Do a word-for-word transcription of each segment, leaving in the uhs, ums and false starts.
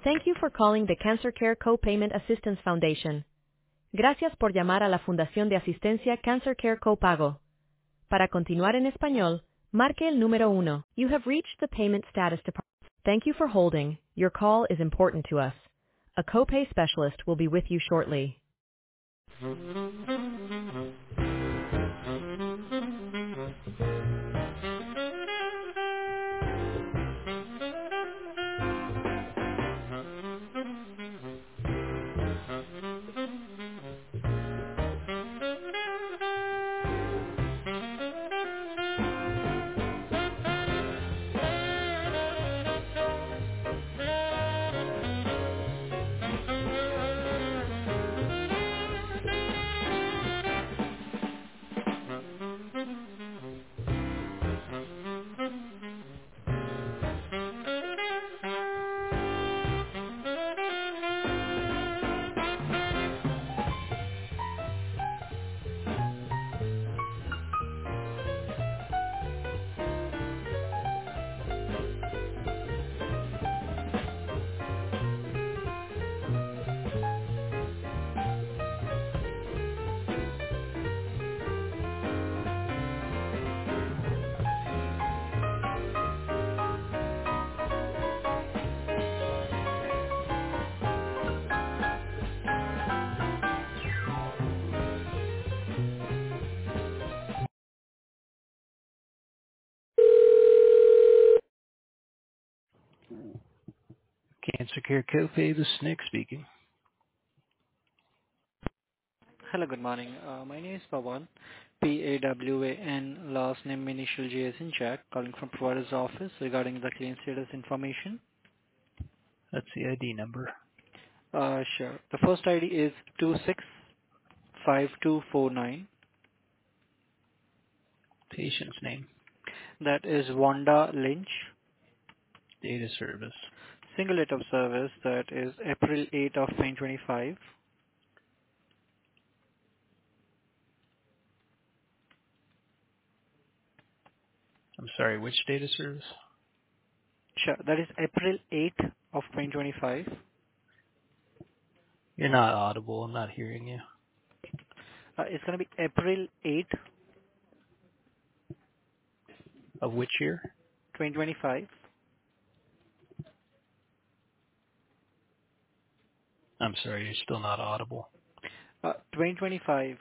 Thank you for calling the Cancer Care Co-Payment Assistance Foundation. Gracias por llamar a la Fundación de Asistencia Cancer Care Copago. Para continuar en español, marque el número uno. You have reached the payment status department. Thank you for holding. Your call is important to us. A copay specialist will be with you shortly. Cancer Care Copay, this is Nick speaking. Hello, good morning. Uh, My name is Pawan, P A W A N, last name initial J as in Jack, calling from provider's office regarding the claim status information. That's the I D number. Uh, Sure. The first I D is two six five two four nine. Patient's name, That is Wanda Lynch. date of service. Single date of service, that is April eighth of twenty twenty-five. I'm sorry, which date of service? Sure. That is April eighth of twenty twenty-five. You're not audible. I'm not hearing you. Uh, It's gonna be April eighth, Of which year? twenty twenty-five. I'm sorry, you're still not audible. Uh, twenty twenty-five.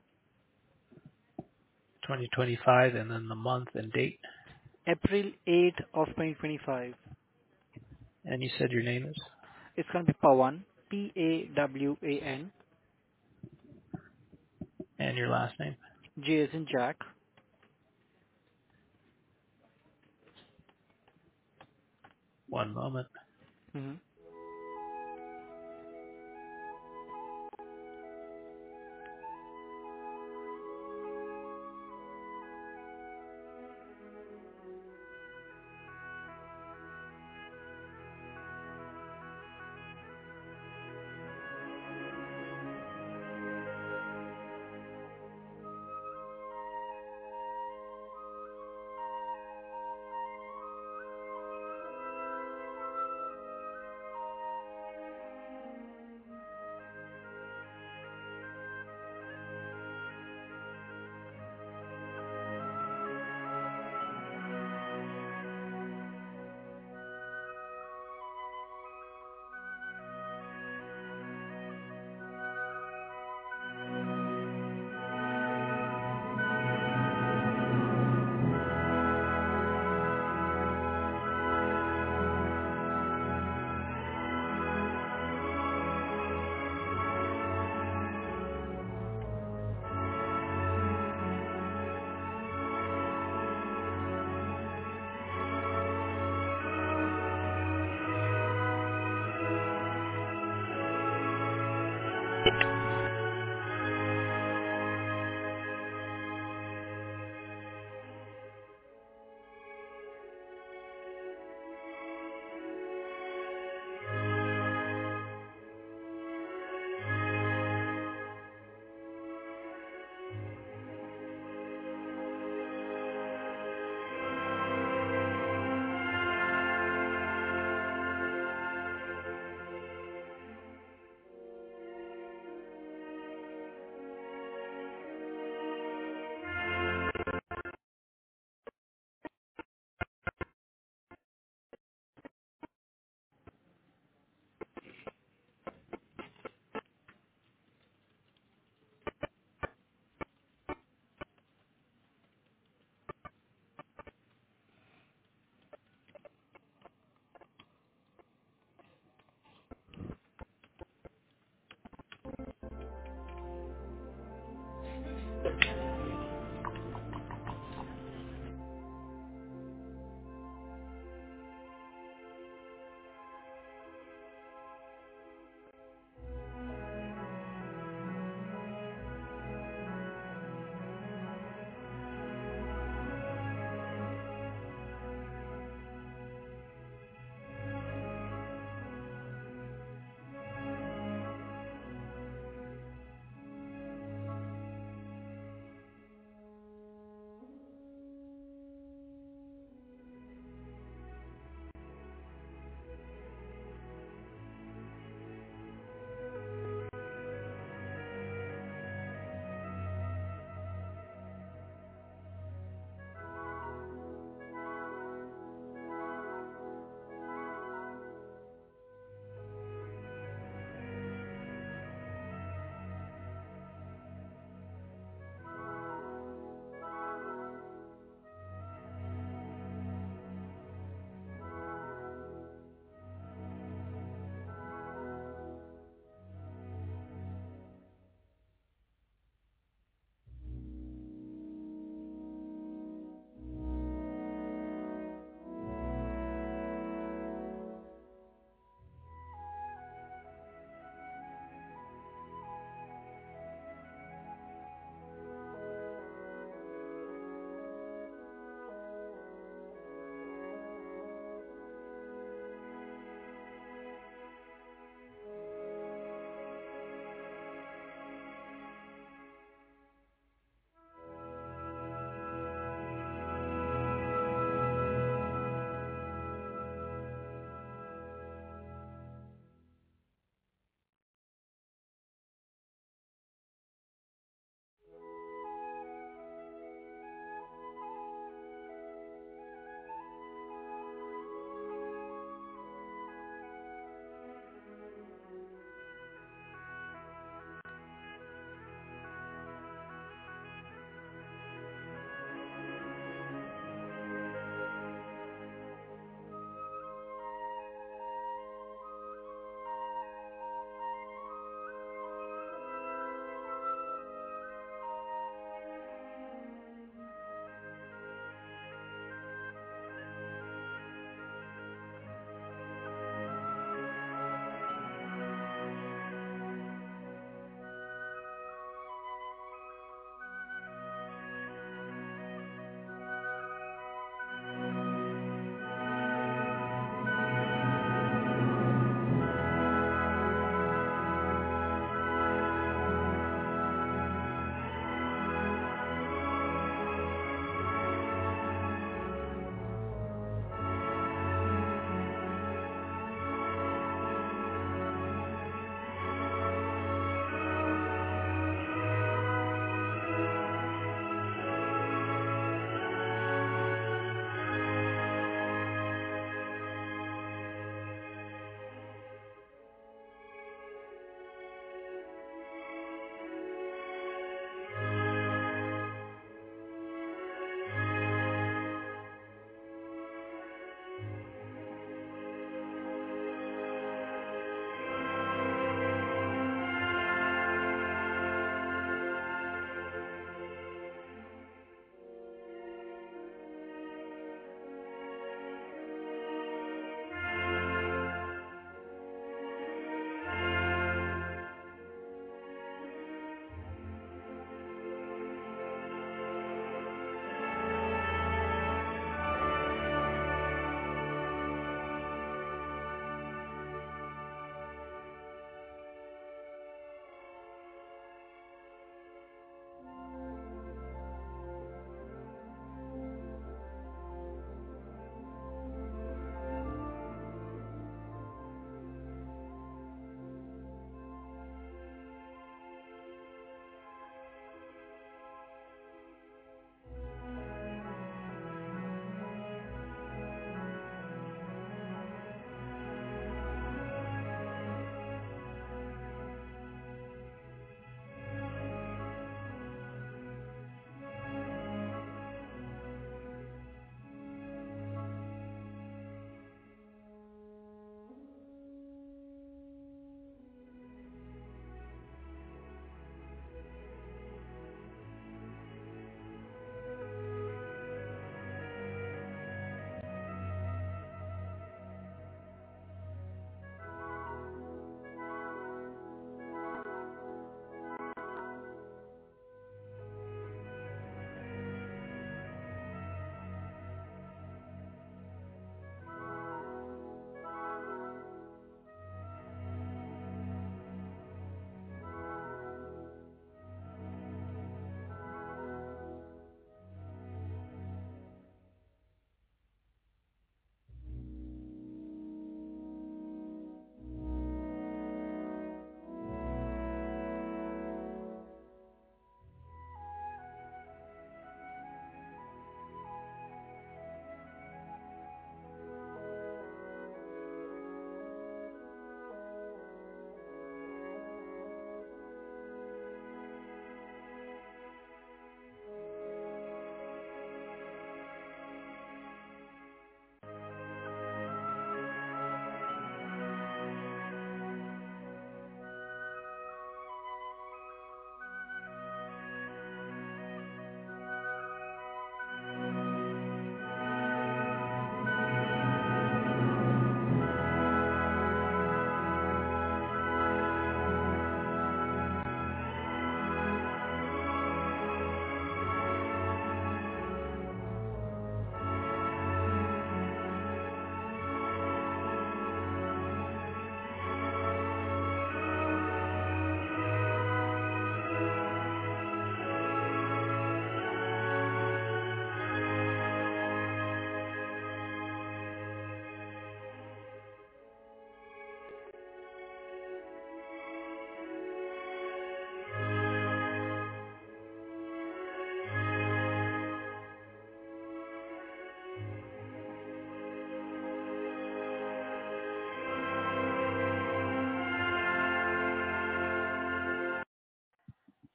twenty twenty-five, and then the month and date. April eighth of twenty twenty-five. And you said your name is? It's going to be Pawan, P A W A N, And your last name? J as in Jack. One moment. Mm-hmm.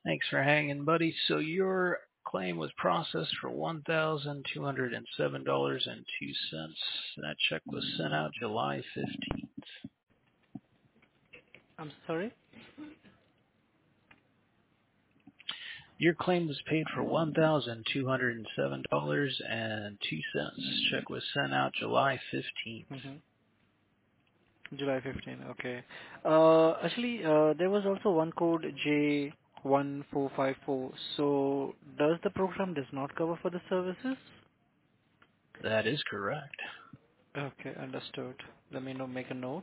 Thanks for hanging, buddy. So your claim was processed for one thousand two hundred seven dollars and two cents. That check was sent out July fifteenth. I'm sorry? Your claim was paid for one thousand two hundred seven dollars and two cents. Check was sent out July fifteenth. Mm-hmm. July fifteenth. Okay. Uh, actually, uh, there was also one code J one four five four. So does the program does not cover for the services? That is correct. Okay, understood. Let me know, make a note.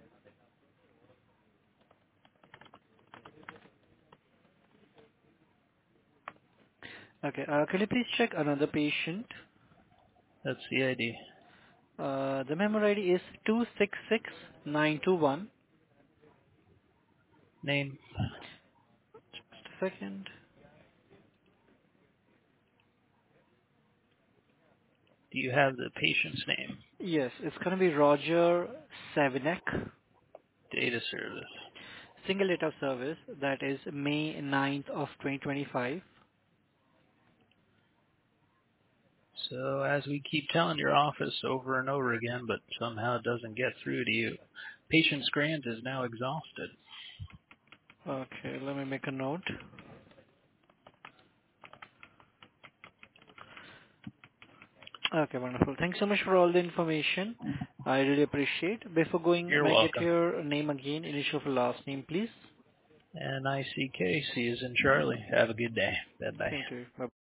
Okay, uh, can you please check another patient? That's the I D. Uh, the member I D is two six six nine two one. Name? Just a second. Do you have the patient's name? Yes, it's gonna be Roger Savinek. Data service. Single date of service, that is May ninth of twenty twenty-five. So as we keep telling your office over and over again, but somehow it doesn't get through to you, patient's grant is now exhausted. Okay, let me make a note. Okay, wonderful. Thanks so much for all the information. I really appreciate. Before going, You're may I get welcome. your name again, initial for last name, please? N I C K, C is in Charlie. Have a good day. Bye-bye. Same to you. Bye.